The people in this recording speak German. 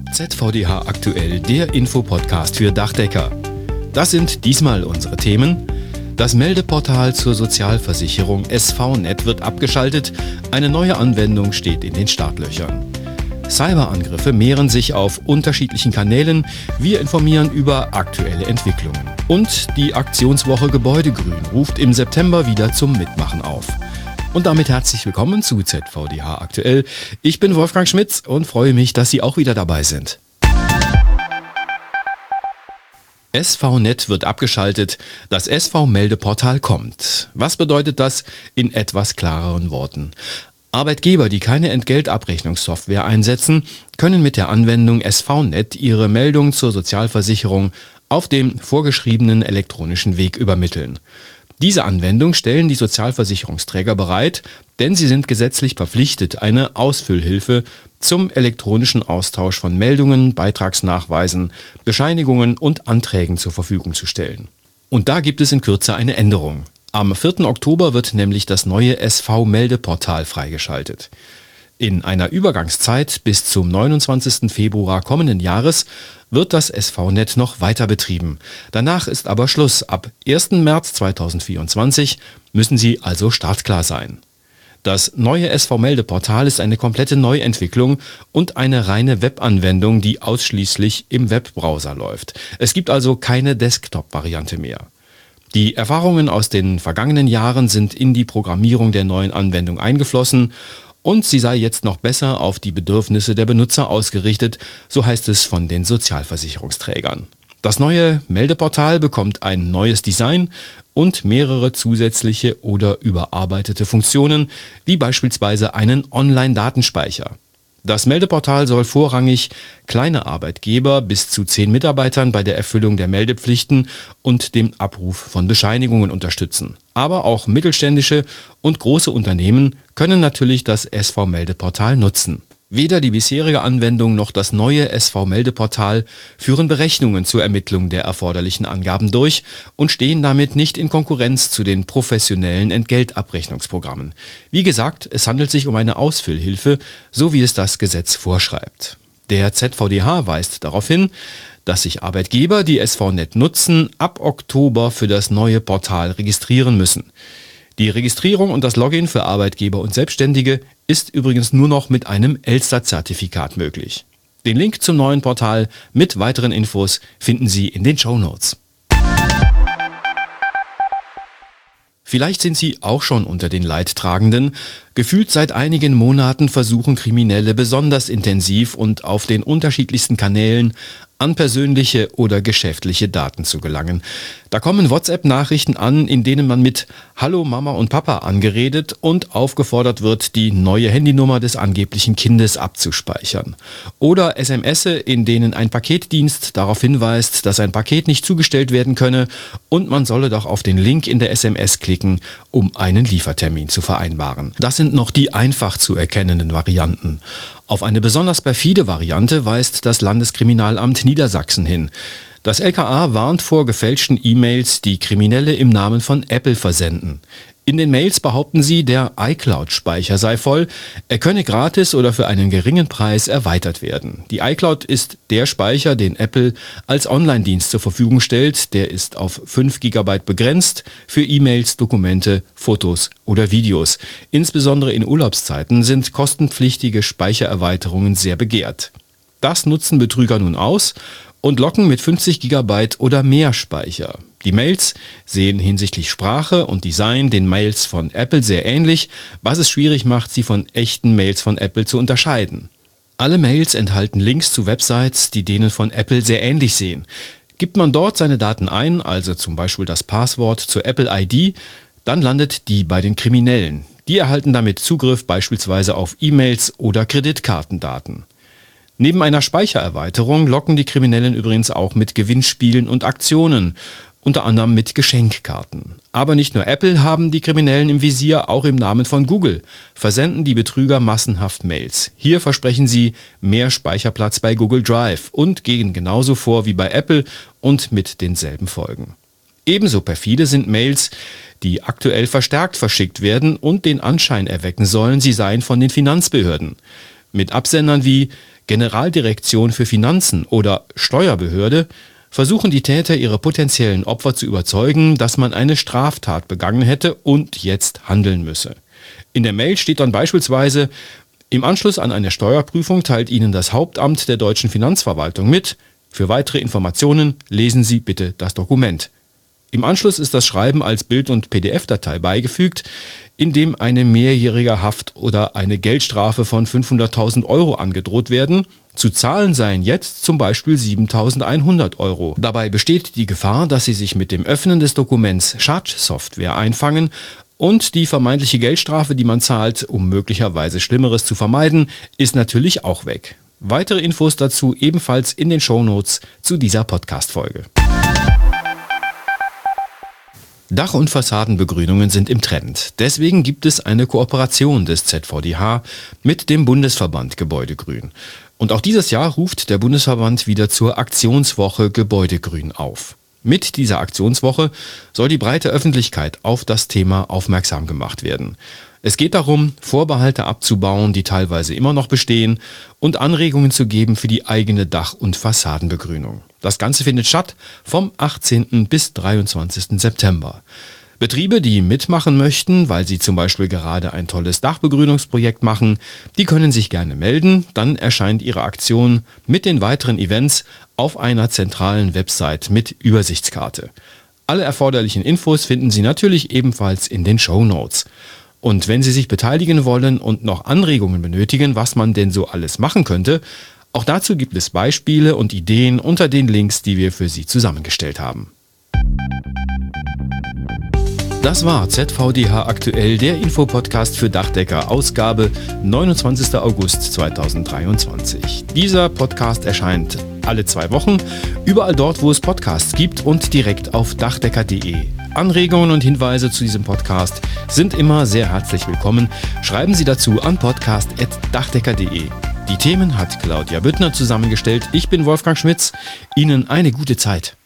ZVDH aktuell, der Infopodcast für Dachdecker. Das sind diesmal unsere Themen. Das Meldeportal zur Sozialversicherung SVNet wird abgeschaltet. Eine neue Anwendung steht in den Startlöchern. Cyberangriffe mehren sich auf unterschiedlichen Kanälen. Wir informieren über aktuelle Entwicklungen. Und die Aktionswoche Gebäudegrün ruft im September wieder zum Mitmachen auf. Und damit herzlich willkommen zu ZVDH aktuell. Ich bin Wolfgang Schmitz und freue mich, dass Sie auch wieder dabei sind. SVNet wird abgeschaltet, das SV-Meldeportal kommt. Was bedeutet das in etwas klareren Worten? Arbeitgeber, die keine Entgeltabrechnungssoftware einsetzen, können mit der Anwendung SVNet ihre Meldung zur Sozialversicherung auf dem vorgeschriebenen elektronischen Weg übermitteln. Diese Anwendung stellen die Sozialversicherungsträger bereit, denn sie sind gesetzlich verpflichtet, eine Ausfüllhilfe zum elektronischen Austausch von Meldungen, Beitragsnachweisen, Bescheinigungen und Anträgen zur Verfügung zu stellen. Und da gibt es in Kürze eine Änderung. Am 4. Oktober wird nämlich das neue SV-Meldeportal freigeschaltet. In einer Übergangszeit bis zum 29. Februar kommenden Jahres wird das SVNet noch weiter betrieben. Danach ist aber Schluss. Ab 1. März 2024 müssen Sie also startklar sein. Das neue SV-Meldeportal ist eine komplette Neuentwicklung und eine reine Webanwendung, die ausschließlich im Webbrowser läuft. Es gibt also keine Desktop-Variante mehr. Die Erfahrungen aus den vergangenen Jahren sind in die Programmierung der neuen Anwendung eingeflossen und sie sei jetzt noch besser auf die Bedürfnisse der Benutzer ausgerichtet, so heißt es von den Sozialversicherungsträgern. Das neue Meldeportal bekommt ein neues Design und mehrere zusätzliche oder überarbeitete Funktionen, wie beispielsweise einen Online-Datenspeicher. Das Meldeportal soll vorrangig kleine Arbeitgeber bis zu 10 Mitarbeitern bei der Erfüllung der Meldepflichten und dem Abruf von Bescheinigungen unterstützen. Aber auch mittelständische und große Unternehmen können natürlich das SV-Meldeportal nutzen. Weder die bisherige Anwendung noch das neue SV-Meldeportal führen Berechnungen zur Ermittlung der erforderlichen Angaben durch und stehen damit nicht in Konkurrenz zu den professionellen Entgeltabrechnungsprogrammen. Wie gesagt, es handelt sich um eine Ausfüllhilfe, so wie es das Gesetz vorschreibt. Der ZVDH weist darauf hin, dass sich Arbeitgeber, die SVNet nutzen, ab Oktober für das neue Portal registrieren müssen. Die Registrierung und das Login für Arbeitgeber und Selbstständige ist übrigens nur noch mit einem Elster-Zertifikat möglich. Den Link zum neuen Portal mit weiteren Infos finden Sie in den Shownotes. Vielleicht sind Sie auch schon unter den Leidtragenden. Gefühlt seit einigen Monaten versuchen Kriminelle besonders intensiv und auf den unterschiedlichsten Kanälen an persönliche oder geschäftliche Daten zu gelangen. Da kommen WhatsApp-Nachrichten an, in denen man mit Hallo Mama und Papa angeredet und aufgefordert wird, die neue Handynummer des angeblichen Kindes abzuspeichern. Oder SMS, in denen ein Paketdienst darauf hinweist, dass ein Paket nicht zugestellt werden könne und man solle doch auf den Link in der SMS klicken, um einen Liefertermin zu vereinbaren. Das sind noch die einfach zu erkennenden Varianten. Auf eine besonders perfide Variante weist das Landeskriminalamt Niedersachsen hin. Das LKA warnt vor gefälschten E-Mails, die Kriminelle im Namen von Apple versenden. In den Mails behaupten sie, der iCloud-Speicher sei voll, er könne gratis oder für einen geringen Preis erweitert werden. Die iCloud ist der Speicher, den Apple als Online-Dienst zur Verfügung stellt. Der ist auf 5 GB begrenzt für E-Mails, Dokumente, Fotos oder Videos. Insbesondere in Urlaubszeiten sind kostenpflichtige Speichererweiterungen sehr begehrt. Das nutzen Betrüger nun aus und locken mit 50 GB oder mehr Speicher. Die Mails sehen hinsichtlich Sprache und Design den Mails von Apple sehr ähnlich, was es schwierig macht, sie von echten Mails von Apple zu unterscheiden. Alle Mails enthalten Links zu Websites, die denen von Apple sehr ähnlich sehen. Gibt man dort seine Daten ein, also zum Beispiel das Passwort zur Apple ID, dann landet die bei den Kriminellen. Die erhalten damit Zugriff beispielsweise auf E-Mails oder Kreditkartendaten. Neben einer Speichererweiterung locken die Kriminellen übrigens auch mit Gewinnspielen und Aktionen, unter anderem mit Geschenkkarten. Aber nicht nur Apple haben die Kriminellen im Visier, auch im Namen von Google versenden die Betrüger massenhaft Mails. Hier versprechen sie mehr Speicherplatz bei Google Drive und gehen genauso vor wie bei Apple und mit denselben Folgen. Ebenso perfide sind Mails, die aktuell verstärkt verschickt werden und den Anschein erwecken sollen, sie seien von den Finanzbehörden. Mit Absendern wie Generaldirektion für Finanzen oder Steuerbehörde versuchen die Täter ihre potenziellen Opfer zu überzeugen, dass man eine Straftat begangen hätte und jetzt handeln müsse. In der Mail steht dann beispielsweise: Im Anschluss an eine Steuerprüfung teilt Ihnen das Hauptamt der deutschen Finanzverwaltung mit: Für weitere Informationen lesen Sie bitte das Dokument. Im Anschluss ist das Schreiben als Bild- und PDF-Datei beigefügt, in dem eine mehrjährige Haft oder eine Geldstrafe von 500.000 Euro angedroht werden. Zu zahlen seien jetzt zum Beispiel 7.100 Euro. Dabei besteht die Gefahr, dass Sie sich mit dem Öffnen des Dokuments Schadsoftware einfangen und die vermeintliche Geldstrafe, die man zahlt, um möglicherweise Schlimmeres zu vermeiden, ist natürlich auch weg. Weitere Infos dazu ebenfalls in den Shownotes zu dieser Podcast-Folge. Dach- und Fassadenbegrünungen sind im Trend. Deswegen gibt es eine Kooperation des ZVDH mit dem Bundesverband Gebäudegrün. Und auch dieses Jahr ruft der Bundesverband wieder zur Aktionswoche Gebäudegrün auf. Mit dieser Aktionswoche soll die breite Öffentlichkeit auf das Thema aufmerksam gemacht werden. Es geht darum, Vorbehalte abzubauen, die teilweise immer noch bestehen, und Anregungen zu geben für die eigene Dach- und Fassadenbegrünung. Das Ganze findet statt vom 18. bis 23. September. Betriebe, die mitmachen möchten, weil sie zum Beispiel gerade ein tolles Dachbegrünungsprojekt machen, die können sich gerne melden. Dann erscheint ihre Aktion mit den weiteren Events auf einer zentralen Website mit Übersichtskarte. Alle erforderlichen Infos finden Sie natürlich ebenfalls in den Shownotes. Und wenn Sie sich beteiligen wollen und noch Anregungen benötigen, was man denn so alles machen könnte, auch dazu gibt es Beispiele und Ideen unter den Links, die wir für Sie zusammengestellt haben. Das war ZVDH aktuell, der Infopodcast für Dachdecker, Ausgabe 29. August 2023. Dieser Podcast erscheint alle 2 Wochen, überall dort, wo es Podcasts gibt und direkt auf dachdecker.de. Anregungen und Hinweise zu diesem Podcast sind immer sehr herzlich willkommen. Schreiben Sie dazu an podcast@dachdecker.de. Die Themen hat Claudia Büttner zusammengestellt. Ich bin Wolfgang Schmitz. Ihnen eine gute Zeit.